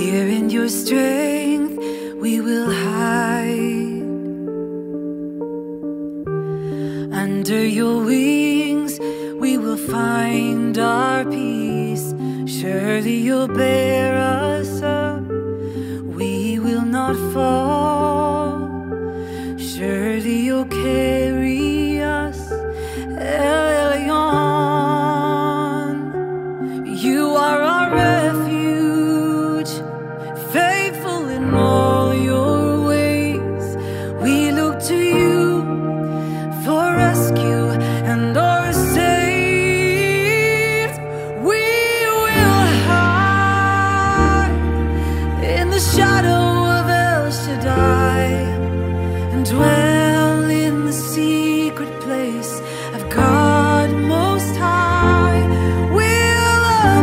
Here in your strength we will hide. Under your wings we will find our peace. Surely you'll bear us up, we will not fall. Surely you'll carry us, Elyon. You are our refuge, faithful in all your ways. We look to you for rescue and are saved. We will hide in the shadow of El Shaddai and dwell in the secret place of God Most High. We'll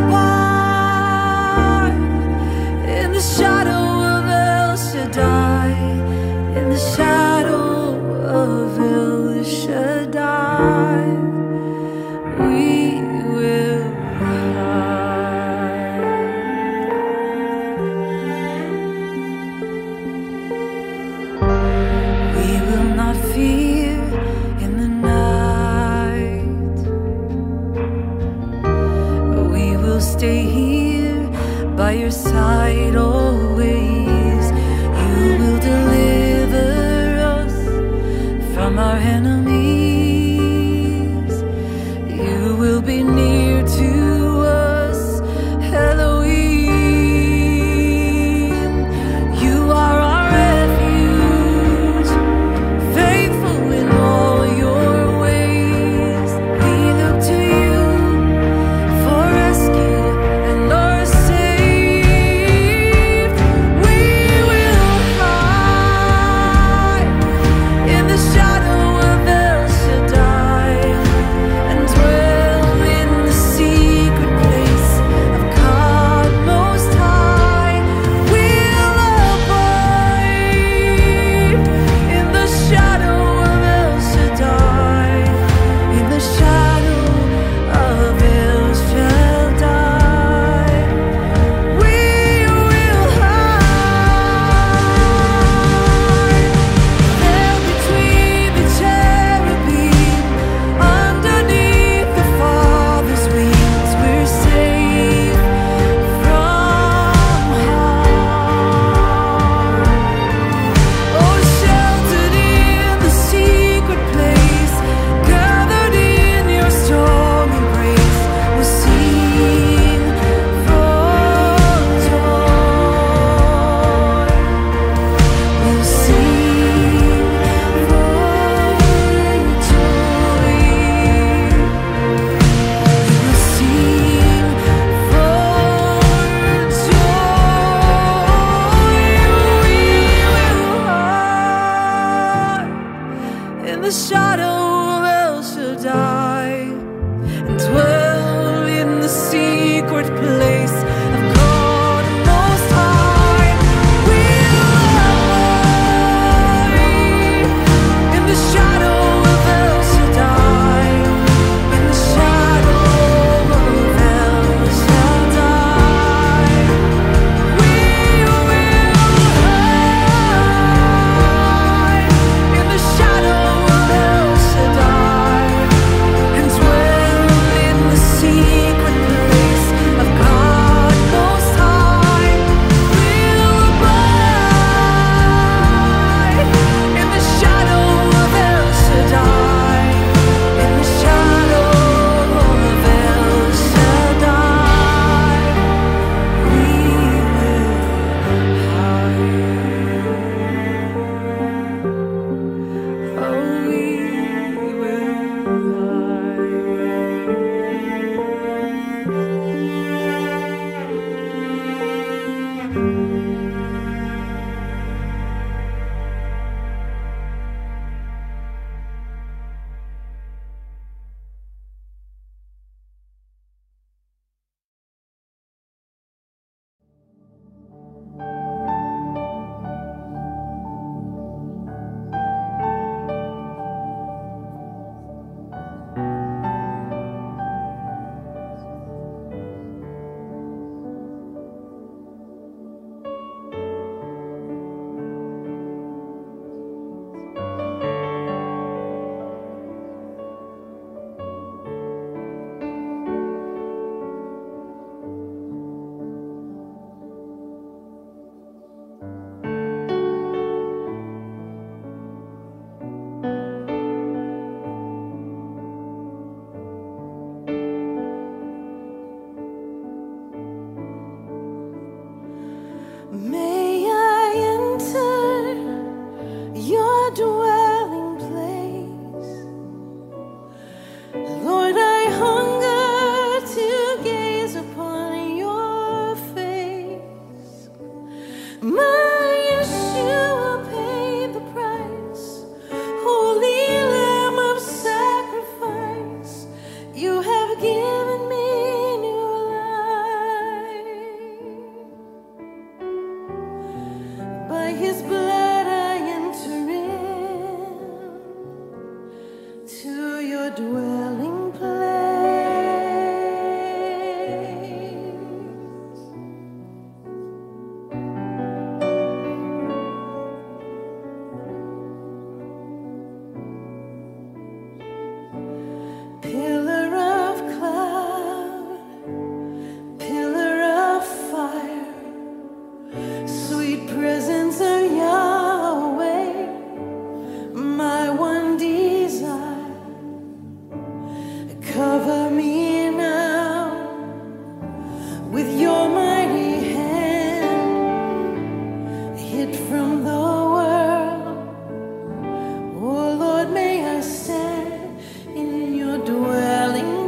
abide in the shadow of El Shaddai, in the shadow of El Shaddai. We will hide. We will not fear in the night. We will stay here by your side always. You will deliver us from our enemies. You will be near to us, Elohim. You are our refuge, faithful in all your ways. We look to you for rescue and are saved. We will hide in the shadow of El May I enter your dwelling place. Lord, I hunger to gaze upon your face. My Yeshua paid the price, holy Lamb of sacrifice. You have given me new life. By his blood I enter in to your dwelling place. Pillar of cloud, pillar of fire, sweet presence of Yahweh, my one desire. Cover me now with your mighty hand, hid from the world. Oh Lord, may I stand in your dwelling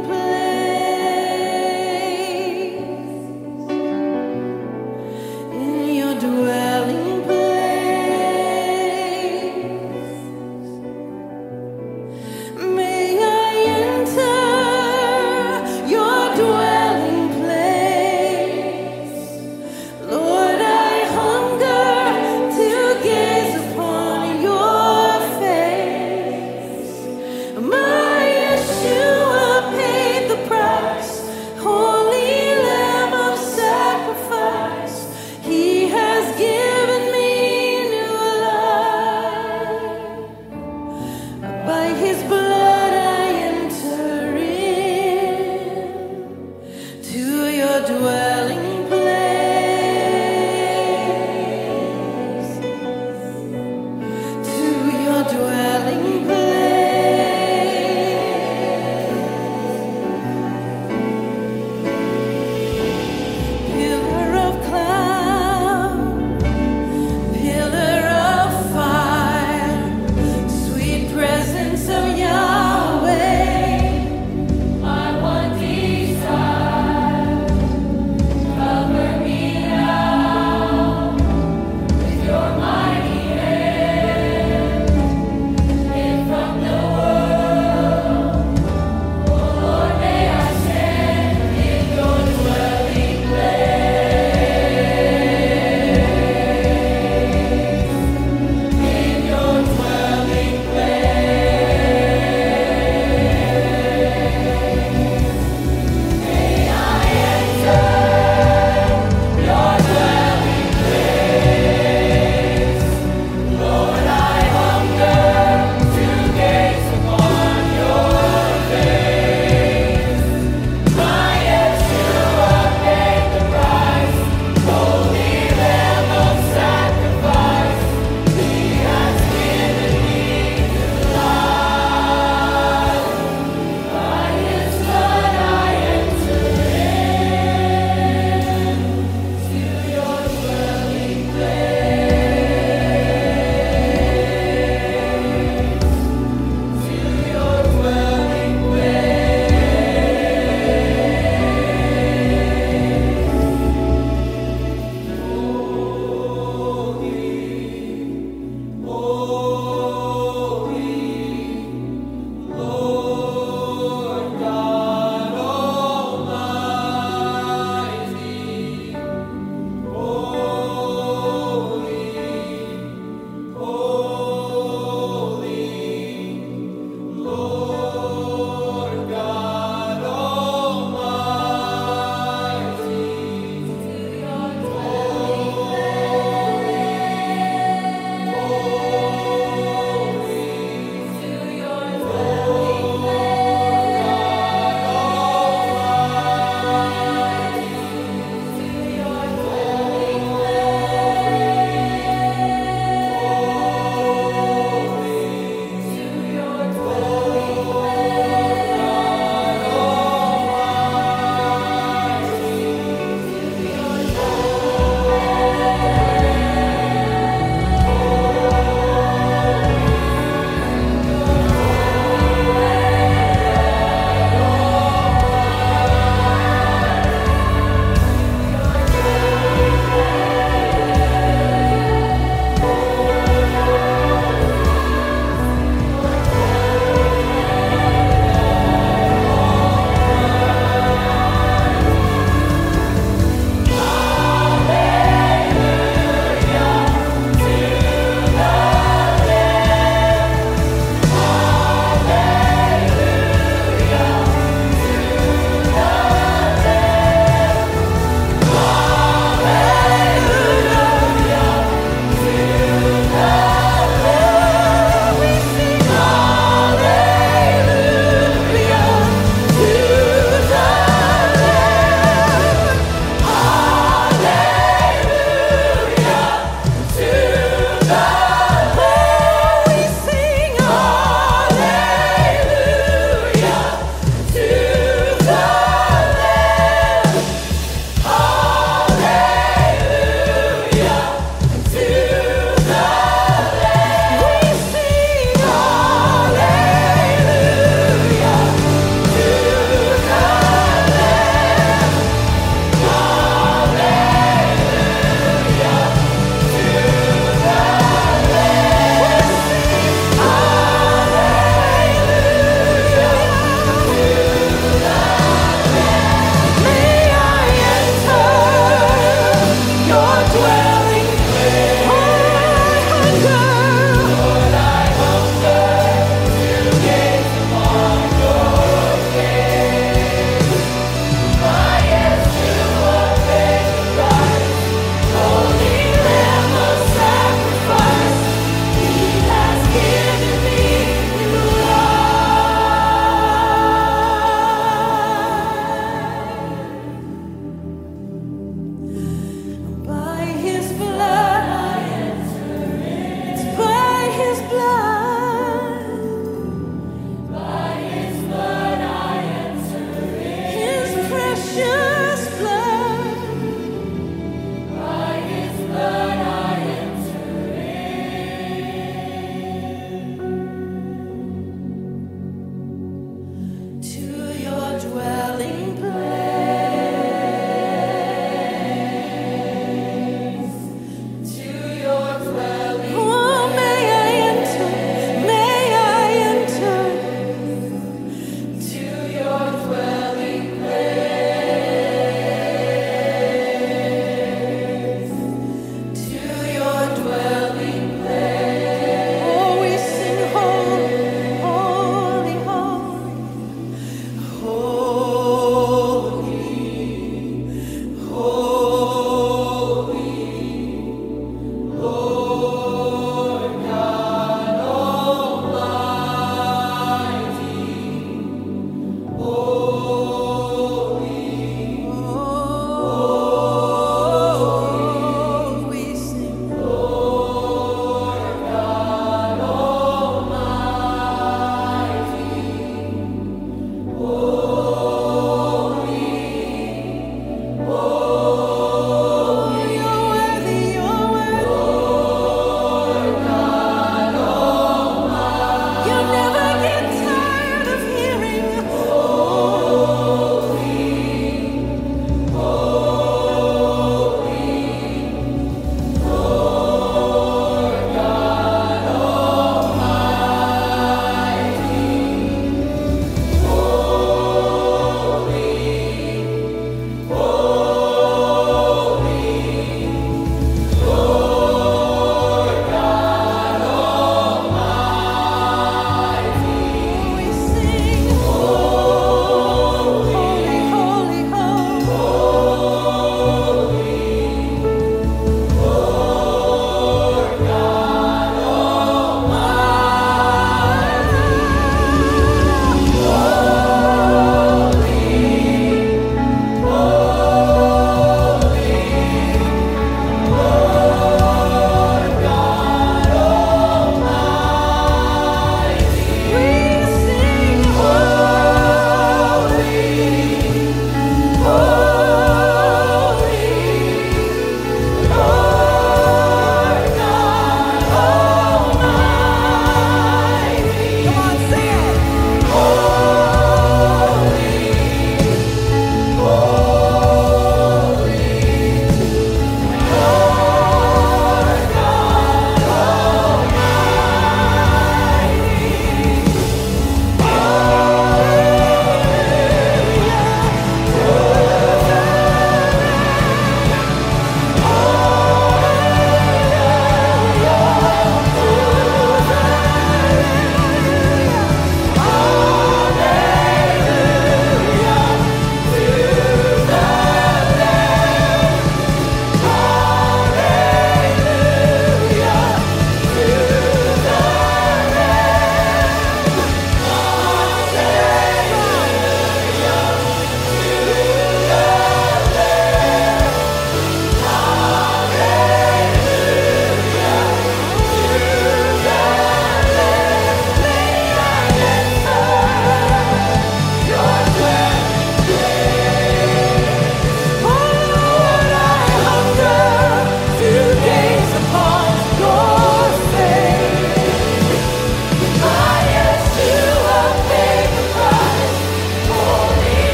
place, in your dwelling place. May I enter your dwelling place. Lord, I hunger to gaze upon your face. My Yeshua paid the price, holy Lamb of sacrifice. He has given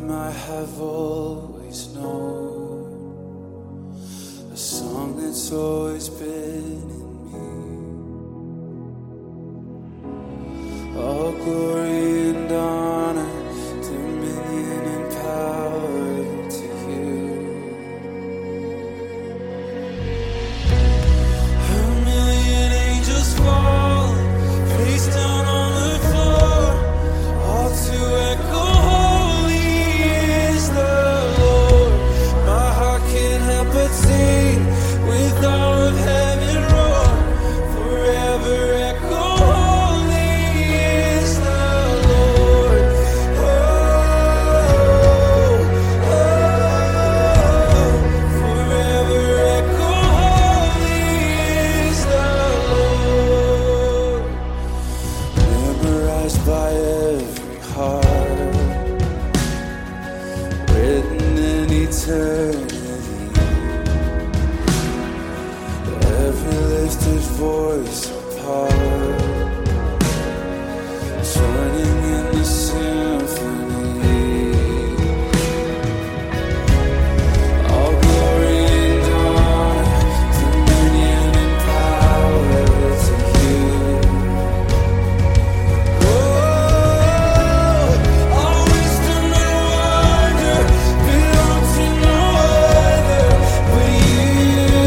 I have always known, a song that's always been in me. All glory and honor, dominion and power to you. A million angels fall face down on the floor, all to echo, holy is the Lord. My heart can't help but sing with all of heaven roar, forever echo, holy is the Lord. Oh, oh, forever echo, holy is the Lord. Memorized by every heart, written in eternity, every lifted voice apart, joining in the symphony. All glory and honor, dominion and power to you. All wisdom and wonder belong to no other but you.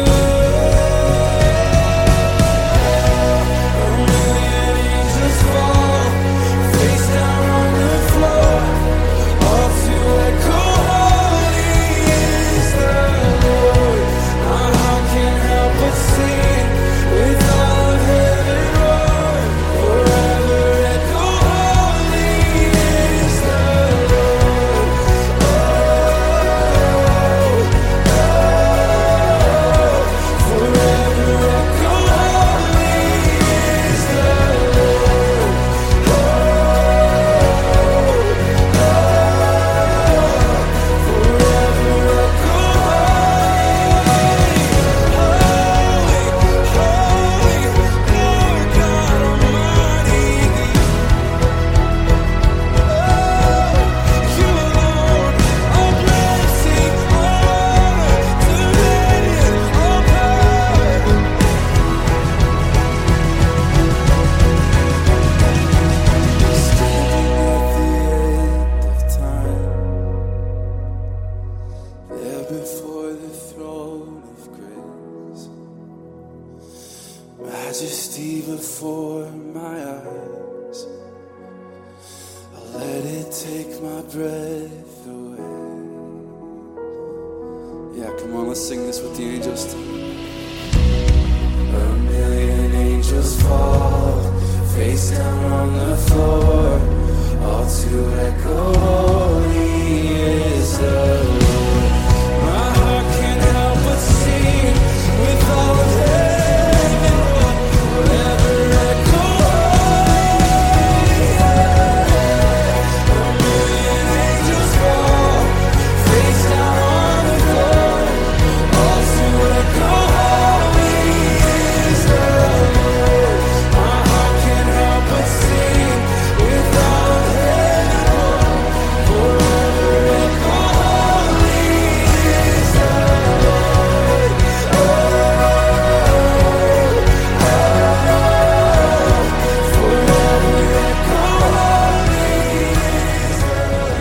A million angels fall face down on the floor, all to echo, holy is the Lord. My heart can't help but sing with all of heaven roar, forever echo, holy is the Lord. Oh, forever echo, holy is the Lord. Forever echo, holy, Lord God Almighty. You alone are blessing, honor, dominion, all power. Standing at the end of time, there before the throne of grace, majesty before my eyes. I'll let it take my breath away. Yeah, come on, let's sing this with the angels. A million angels fall face down on the floor, all to echo, holy is the Lord. My heart can't help but sing with all of heaven roar, forever echo, holy. A million angels fall face down on the floor, all to echo, holy is the Lord. My heart can't help but sing with all of heaven roar, forever echo, holy is the Lord. Oh, forever echo, holy is the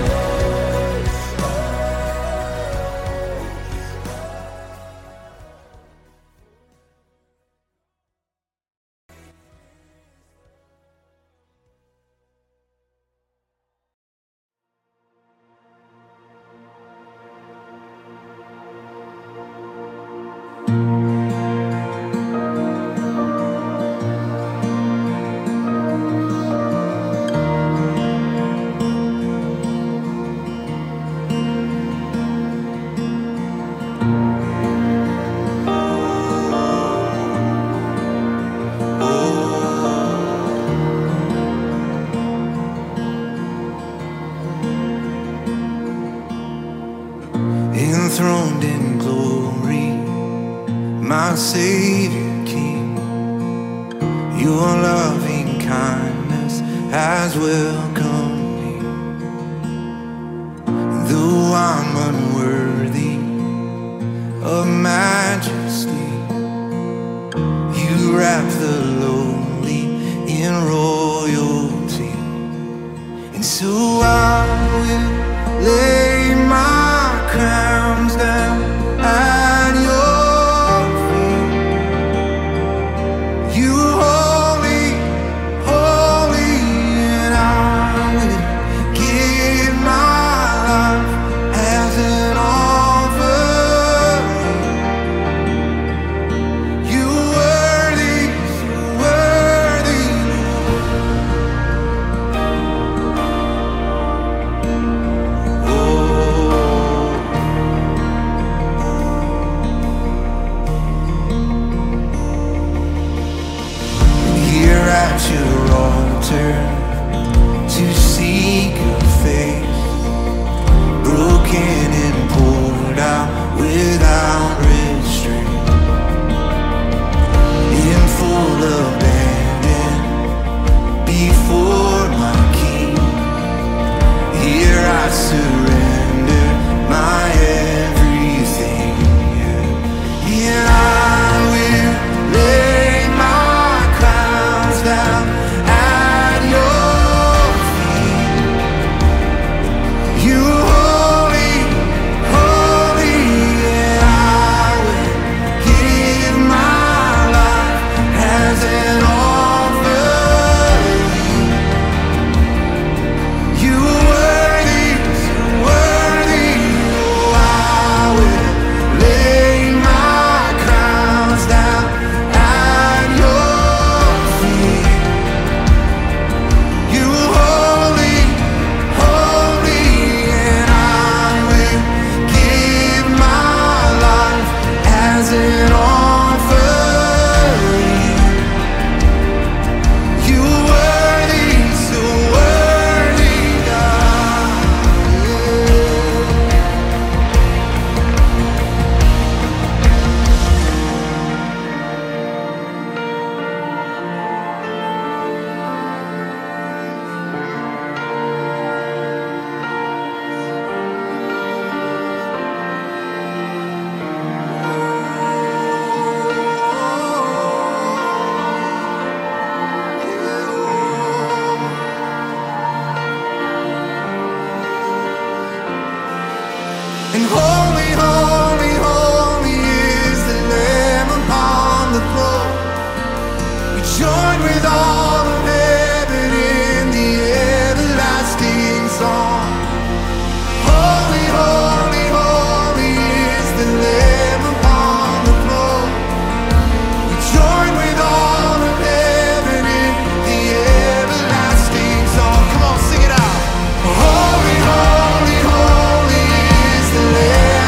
enthroned in glory, my Savior King. Your loving kindness has welcomed me. of majesty. You wrap the lowly in royalty. And so I will lay my crowns down at your feet. You holy, holy, and I will give my life as an offering. You worthy, so worthy, here at your altar to seek your face, broken and poured out without restraint, in full abandon before my King. Here I surrender my everything, and I will lay my crowns down at your feet. You holy, holy, and I will give my life as an offering. You worthy, so worthy, oh, I will lay my crowns down at your feet. You holy, holy, and I will give my life as an offering. You worthy, so worthy, God. And holy, holy, holy is the Lamb upon the throne. We join with all of heaven in the everlasting song. Holy, holy, holy is the Lamb upon the throne. We join with all of heaven in the everlasting song. Come on, sing it out. Holy, holy, holy is the Lamb.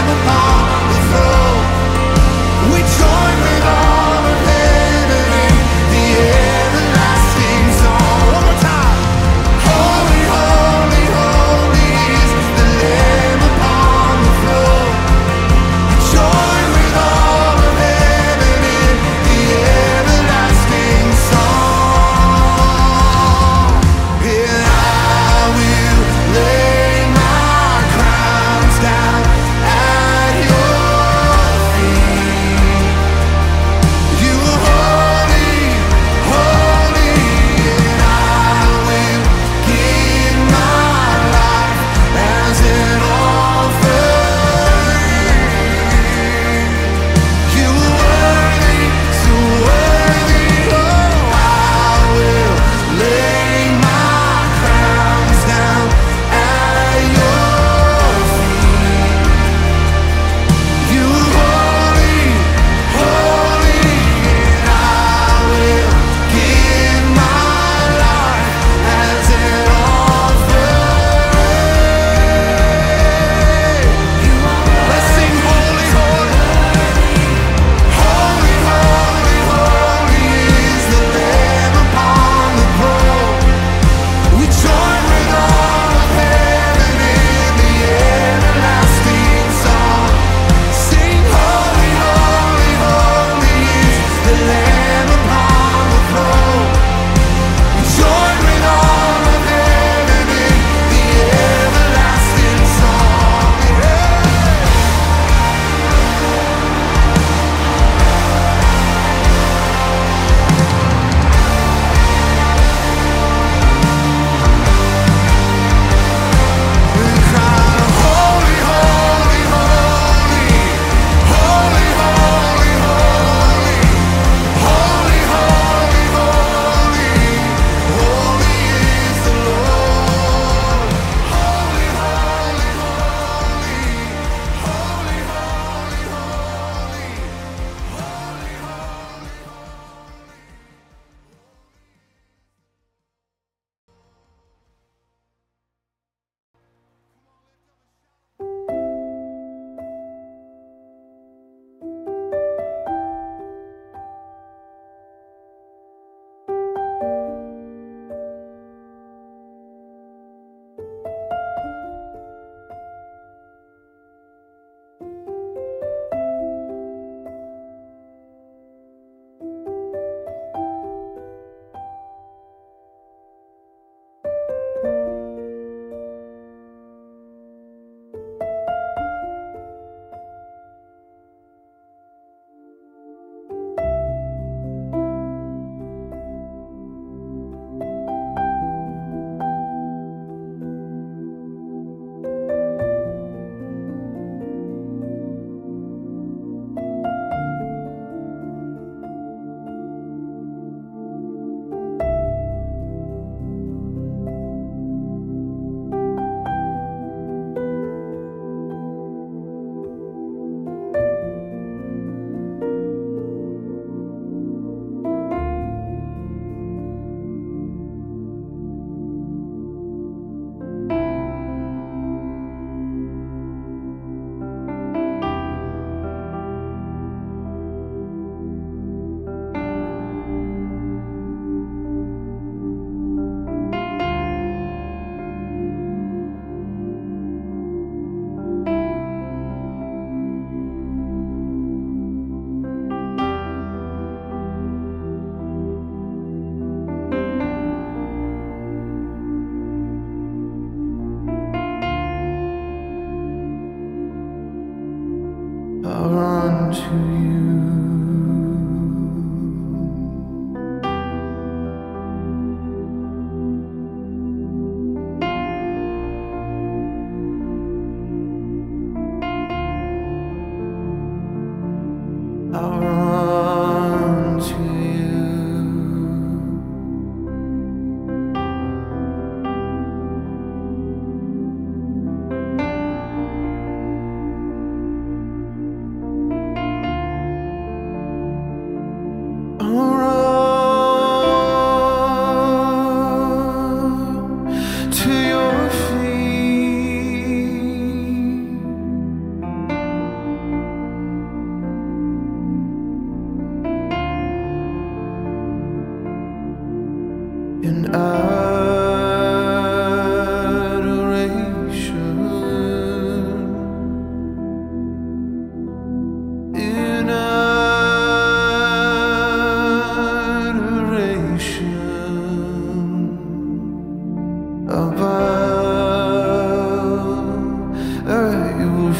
above at your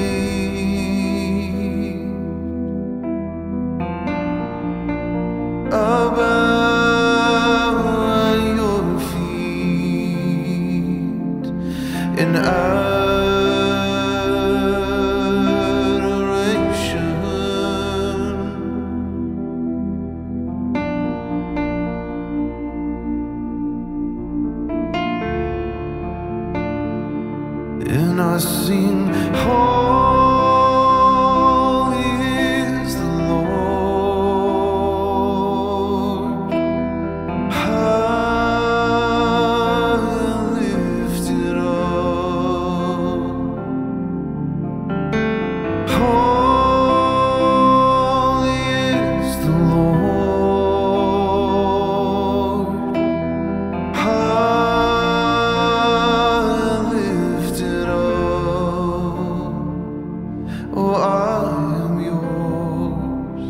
feet, above at your feet, in and I sing, holy is the Lord, high and lifted up. Holy is the Lord, oh, I am yours.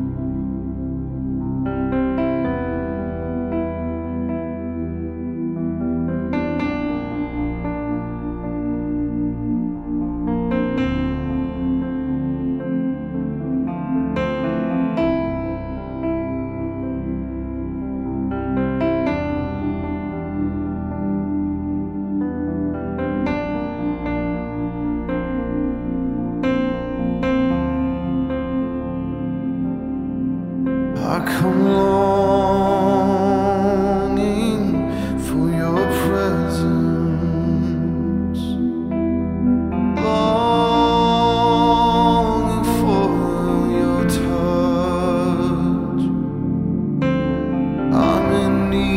I come longing for your presence, longing for your touch. I'm in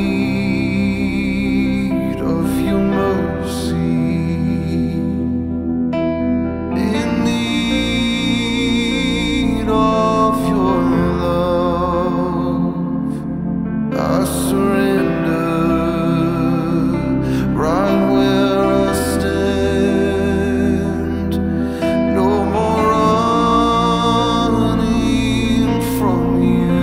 need of your mercy, in need of your I surrender right where I stand. No more running from you.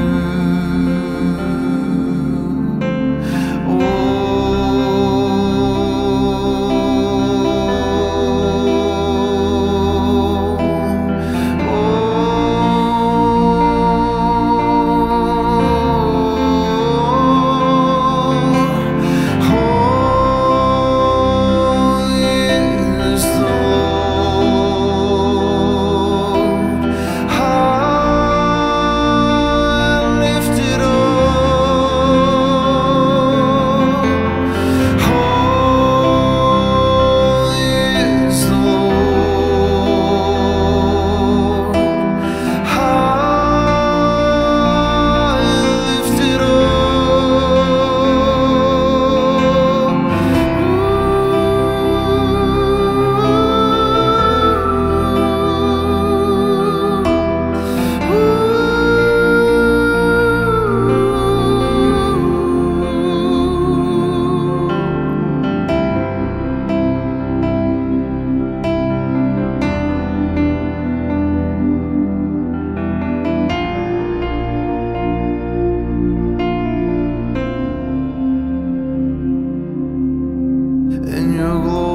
In your glory.